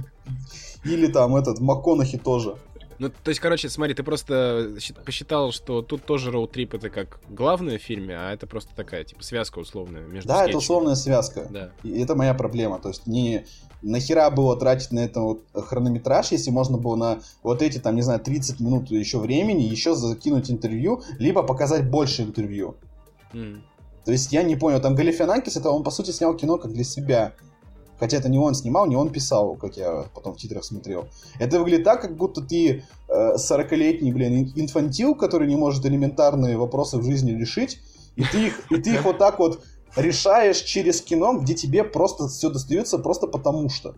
Или там этот МакКонахи тоже.
Ну, то есть, короче, смотри, ты просто посчитал, что тут тоже роуд-трип это как главное в фильме, а это просто такая, типа, связка условная между
Да,
скетчами.
это условная связка.
Да.
И это моя проблема. То есть, не нахера было тратить на это вот хронометраж, если можно было на вот эти, там, не знаю, тридцать минут еще времени еще закинуть интервью, либо показать больше интервью. Mm. То есть, я не понял, там Галифианакис, это он, по сути, снял кино как для себя. Хотя это не он снимал, не он писал, как я потом в титрах смотрел. Это выглядит так, как будто ты э, сорокалетний, блин, инфантил, который не может элементарные вопросы в жизни решить, и ты их, и ты их вот так вот решаешь через кино, где тебе просто все достается просто потому что.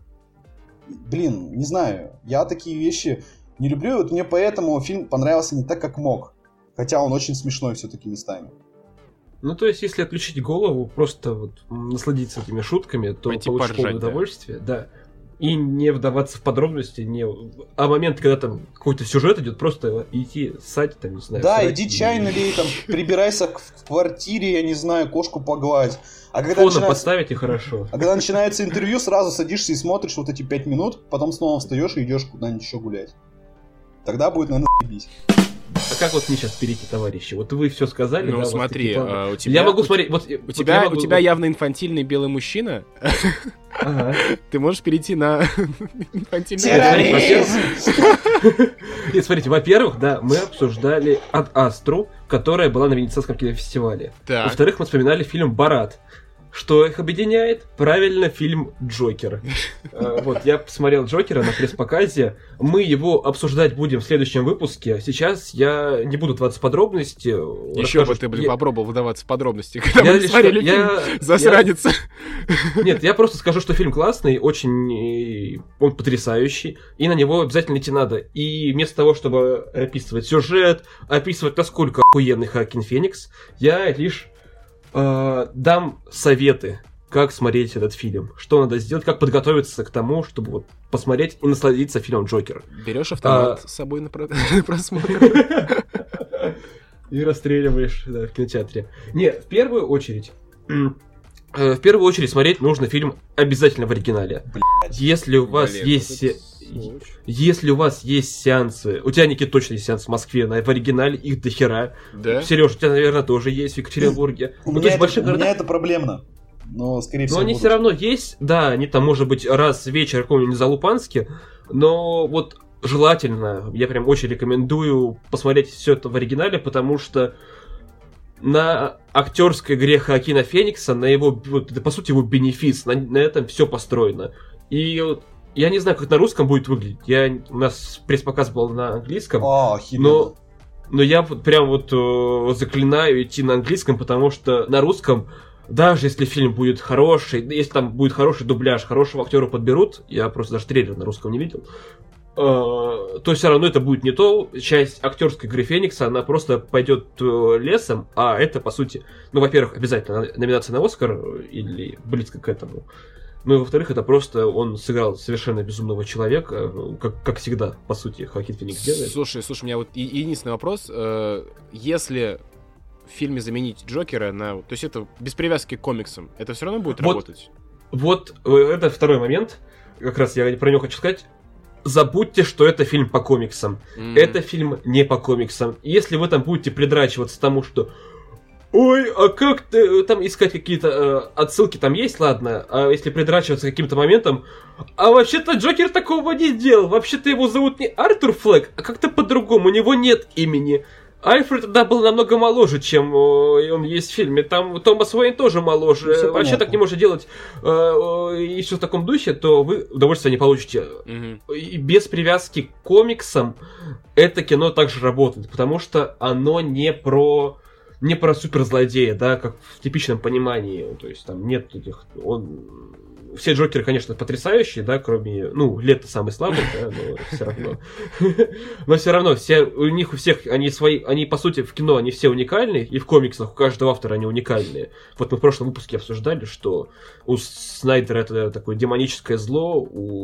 Блин, не знаю, я такие вещи не люблю, вот мне поэтому фильм понравился не так, как мог. Хотя он очень смешной все-таки местами.
Ну, то есть, если отключить голову, просто вот насладиться этими шутками, то
пойти
получишь
поржать,
полное удовольствие. Да. и не вдаваться в подробности, не... а момент, когда там какой-то сюжет идет, просто идти ссать, там, не знаю.
Да,
срать,
иди
и...
чай налей, там, прибирайся в квартире, я не знаю, кошку погладь. А когда
Фоном
начинается...
подставить и хорошо.
А когда начинается интервью, сразу садишься и смотришь вот эти пять минут, потом снова встаешь и идешь куда-нибудь еще гулять. Тогда будет, наверное, заебись.
А как вот мне сейчас перейти, товарищи? Вот вы все сказали,
ну,
да?
смотри,
вот
а, у тебя...
Я могу
у
смотреть... Вот,
у
вот
тебя,
могу...
у тебя явно инфантильный белый мужчина.
Ага.
Ты можешь перейти на инфантильный...
Терроризм!
Нет, смотрите, во-первых, да, мы обсуждали Ад Астру, которая была на Венецианском кинофестивале.
Так.
Во-вторых, мы вспоминали фильм «Барат». Что их объединяет? Правильно, фильм «Джокер». Вот, я посмотрел «Джокера» на пресс-показе. Мы его обсуждать будем в следующем выпуске. Сейчас я не буду вдаваться в подробности.
Еще бы ты, блин, попробовал вдаваться в подробности, когда
я
мы
лишь...
смотрели
я...
фильм «Засранец».
Я... Нет, я просто скажу, что фильм классный, очень... Он потрясающий, и на него обязательно идти надо. И вместо того, чтобы описывать сюжет, описывать, насколько охуенный Хоакин Феникс, я лишь... Uh, дам советы, как смотреть этот фильм, что надо сделать, как подготовиться к тому, чтобы вот посмотреть и насладиться фильмом «Джокер».
Берешь автомат
uh...
с собой на просмотр.
И расстреливаешь, да, в кинотеатре. Не, в первую очередь... В первую очередь смотреть нужно фильм обязательно в оригинале.
Блядь.
Если у вас
Блин,
есть...
вот
Если у вас есть сеансы... У тебя, Никит, точно есть сеанс в Москве, в оригинале их дохера.
Да?
Сереж, у тебя, наверное, тоже есть в Екатеринбурге.
У
Ну,
меня
то есть в
это-
больших
у меня
городах...
это проблемно. Но, скорее всего,
Но они
будут.
все равно есть, да, они там, может быть, раз в вечер в каком-нибудь Залупанске, но вот желательно, я прям очень рекомендую посмотреть все это в оригинале, потому что на актерской игре Хоакина Феникса, на его, вот, это, по сути, его бенефис, на, на этом все построено. И вот, я не знаю, как на русском будет выглядеть. Я, у нас пресс-показ был на английском,
А, охеренно.
но, но я вот прям вот э, заклинаю идти на английском, потому что на русском, даже если фильм будет хороший, если там будет хороший дубляж, хорошего актера подберут, я просто даже трейлер на русском не видел, э, то все равно это будет не то. Часть актерской игры Феникса, она просто пойдет э, лесом, а это, по сути, ну, во-первых, обязательно номинация на Оскар или близко к этому. Ну и во-вторых, это просто он сыграл совершенно безумного человека, ну, как, как всегда, по сути, Хоакин Феникс делает.
Слушай, слушай, у меня вот и- единственный вопрос. Э, Если в фильме заменить Джокера на... То есть это без привязки к комиксам, это все равно будет
Вот.
работать?
Вот э, это второй момент, как раз я про него хочу сказать. Забудьте, что это фильм по комиксам.
М.
Это фильм не по комиксам. Если вы там будете придрачиваться к тому, что ой, а как ты там искать какие-то э, отсылки там есть, ладно, а если придрачиваться к каким-то моментам, а вообще-то Джокер такого не сделал, вообще-то его зовут не Артур Флэк, а как-то по-другому, у него нет имени. Альфред тогда был намного моложе, чем э, он есть в фильме. Там Томас Уэйн тоже моложе.
Ну, всё
Вообще
понятно.
так не можно делать. Э, э, и все в таком духе, то вы удовольствие не получите.
Мгм.
И без привязки к комиксам это кино также работает, потому что оно не про не про суперзлодея, да, как в типичном понимании. То есть там нет этих... Он... Все Джокеры, конечно, потрясающие, да, кроме... Ну, Лето самый слабый, да, но все равно. Но все равно, все, у них у всех, они свои... Они, по сути, в кино они все уникальны, и в комиксах у каждого автора они уникальные. Вот мы в прошлом выпуске обсуждали, что у Снайдера это такое демоническое зло,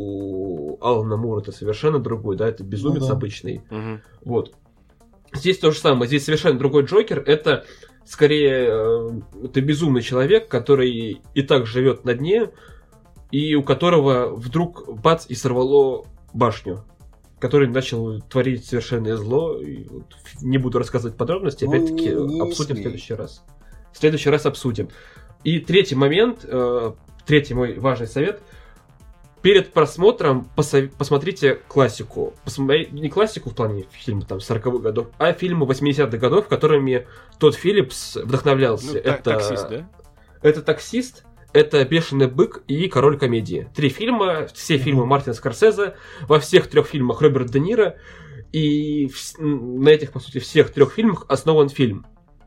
у Алана Мура это совершенно другой, да, это безумец
Ну да.
обычный.
Мгм.
Вот. Здесь то же самое. Здесь совершенно другой Джокер. Это скорее э, это безумный человек, который и так живет на дне, и у которого вдруг бац и сорвало башню, который начал творить совершенное зло. И вот не буду рассказывать подробности,
Ну,
опять-таки
не- не
обсудим
смей.
в следующий раз. В следующий раз обсудим. И третий момент, э, третий мой важный совет. Перед просмотром посов- посмотрите классику. Посмотри... Не классику в плане фильма там, сороковых годов, а фильмы восьмидесятых годов, которыми Тодд Филлипс вдохновлялся.
Ну, та-
это...
таксист, да?
это «Таксист», это «Бешеный бык» и «Король комедии». Три фильма, все фильмы Мартина Скорсезе, во всех трех фильмах Роберт Де Ниро, и в- на этих, по сути, всех трех фильмах основан фильм.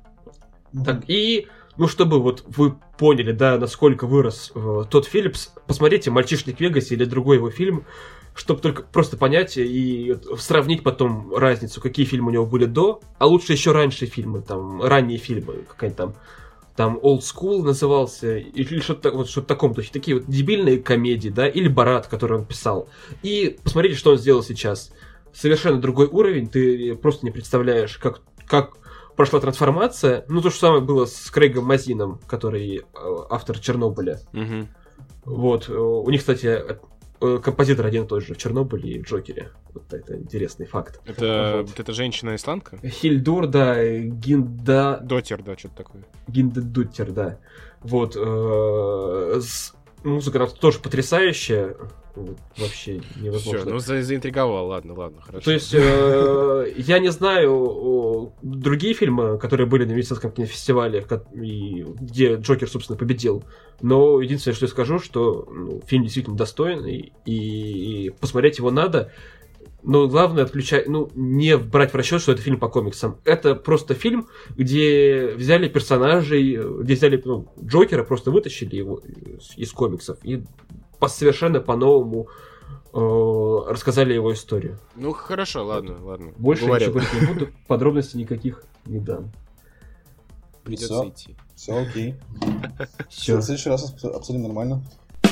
Так, и, ну, чтобы вот вы поняли, да, насколько вырос э, Тодд Филлипс, посмотрите «Мальчишник в Вегасе» или другой его фильм, чтобы только просто понять и сравнить потом разницу, какие фильмы у него были до, а лучше еще раньше фильмы, там, ранние фильмы, какая-нибудь там там Old School назывался, или что-то вот, что-то таком, то есть такие вот дебильные комедии, да, или Борат, который он писал. И посмотрите, что он сделал сейчас. Совершенно другой уровень, ты просто не представляешь, как, как прошла трансформация. Ну, то же самое было с Крейгом Мазином, который автор Чернобыля.
Угу.
Вот, у них, кстати, композитор один и тот же в Чернобыле и в Джокере. Вот это интересный факт.
Это,
вот.
это женщина-исландка?
Хильдур, да, Гинда...
Дотер, да, что-то такое.
Гинда Дуттер, да. Вот, э, с... музыка там тоже потрясающая. Вот, вообще невозможно.
Все, ну за- заинтриговал, ладно, ладно, хорошо.
То есть, э, я не знаю о, другие фильмы, которые были на Венецианском кинофестивале, и, где Джокер, собственно, победил. Но единственное, что я скажу, что ну, фильм действительно достойный, и, и посмотреть его надо. Но главное отключать, ну, не брать в расчет, что это фильм по комиксам. Это просто фильм, где взяли персонажей, где взяли ну, Джокера, просто вытащили его из, из комиксов и по, совершенно по-новому э, рассказали его историю.
Ну, хорошо, ладно, ладно.
Больше
Говорят.
ничего говорить не буду, подробностей никаких не дам.
Придется
Всё.
идти.
Все окей.
Все.
В следующий раз абс- обсудим нормально.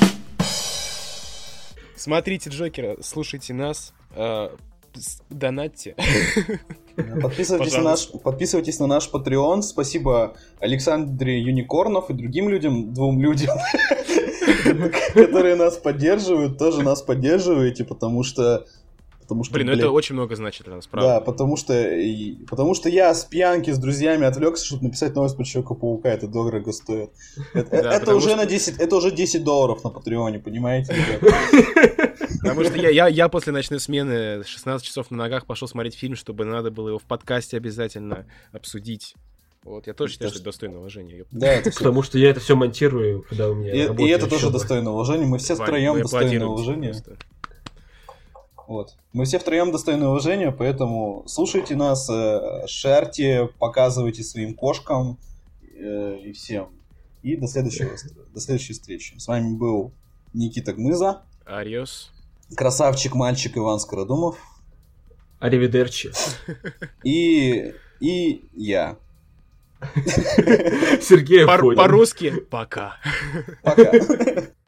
Смотрите Джокера, слушайте нас, э, с- донатьте.
Подписывайтесь на, наш, подписывайтесь на наш Patreon. Спасибо Александре Юникорнов и другим людям, двум людям, которые нас поддерживают. Тоже нас поддерживаете, потому что... Потому что,
Блин, ну
блядь,
это очень много значит для нас, правда.
да, потому что, и- потому что я с пьянки с друзьями отвлекся, чтобы написать новость про Человека-паука. Это дорого стоит. Это,
Да,
это
потому
уже
что-
на десять, это уже десять долларов на Патреоне, понимаете, ребята?
Потому что я, я, я после ночной смены шестнадцать часов на ногах пошел смотреть фильм, чтобы надо было его в подкасте обязательно обсудить. Вот, я тоже считаю, что это достойно уважения. ёпта.
Да, это все.
Потому что я это все монтирую, когда у меня
И, и
работает
это тоже
учёба.
достойно уважения. Мы все
Вань,
втроем
мы
достойны
аплодируем тебе
уважения.
просто.
Вот. Мы все втроем достойны уважения, поэтому слушайте нас, э, шерьте, показывайте своим кошкам э, и всем. И до следующего, до следующей встречи. С вами был Никита Гмыза,
Ариос.
красавчик-мальчик Иван Скородумов
Аривидерчи.
и, и я.
Сергей
По-
Афонин.
По-русски пока.
Пока.